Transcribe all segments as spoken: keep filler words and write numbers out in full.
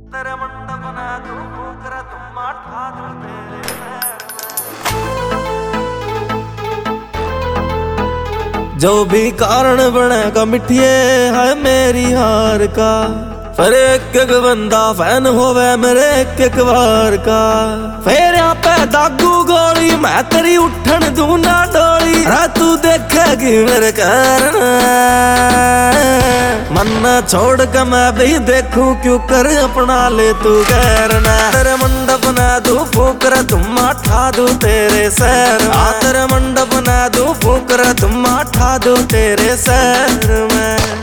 तेरे मंडप ना तू फूकरा तुम ठा दूं तेरे पैर में। जो भी कारण बनेगा मिठिए है मेरी हार का, फिर एक एक बंदा फैन होवे मेरे एक एक बार का। फिर यहाँ पे दागू गोली मैं तेरी उठन दूं ना डोली, रा तू देखेगी मेरे कारण मन छोड़ के मैं भी देखूं क्यों कर अपना ले तू गैरना। तेरे मंडप ना दूं फूकरा तुम ठा दूं तेरे सैर में। तेरे मंडप ना दूं फूकरा तुम ठा दूं तेरे सैर में।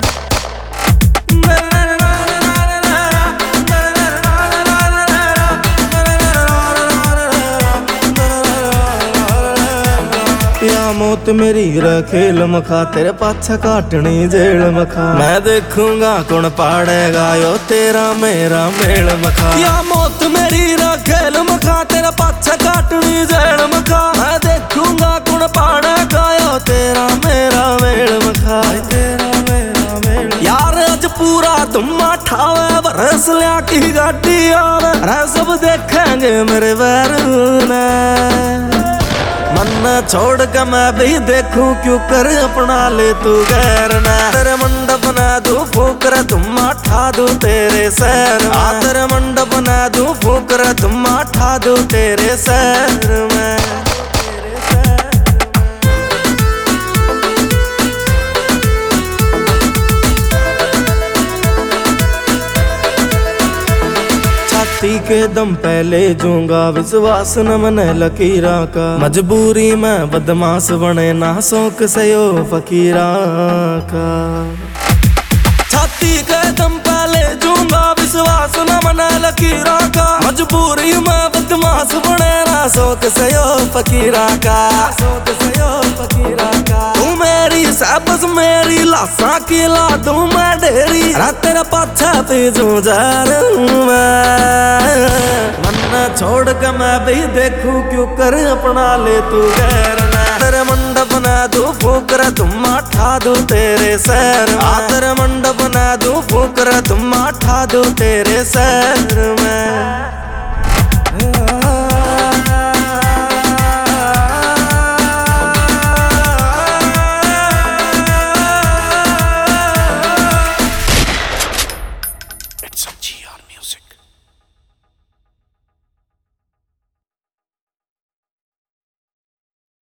या मौत मेरी खेल मखा तेरे पाछा काटनी जेल मखा, मैं देखूंगा कौन पाड़ेगा यो तेरा मेरा मेल मखा। या मौत मेरी खेल मखा तेरे पाछा काटनी जेल मखा, मैं देखूंगा कौन पाड़ेगा यो तेरा मेरा मेल मखा। तेरा मेरा मेल यार आज पूरा तुम ठावे बरस लिया की गाड़ी आवे, सब देखेंगे मेरे बैर ने। मन छोड़ के मैं भी देखूं क्यों कर अपना ले तू गैरना। तेरे मंडप ना दूं फूकरा तुम ठा दूं तेरे सैर में। तेरे मंडप ना दूं फूकरा तुम ठा दूं तेरे सैर में। छाती के दम पहले जूंगा विश्वास न मने लकीरा का, मजबूरी में बदमाश बने ना शौक से यो फकीरा का। छाती के दम पहले जूंगा विश्वास न मने लकीरा का, मजबूरी में बदमाश बने ना शौक से यो फकीरा का। शौक से यो फकीरा का तू मेरी सबस मेरी लाशा की ला दूं मैं ढेरी, तेरे पाछा पीछू जा रहूं मैं। मन छोड़ के मैं भी देखूं क्यों कर अपना ले तू गैरना। तेरे मंडप ना दूं फूकरा तुम ठा दूं तेरे सैर में। तेरे मंडप ना दूं फूकरा तुम ठा दूं तेरे सैर में।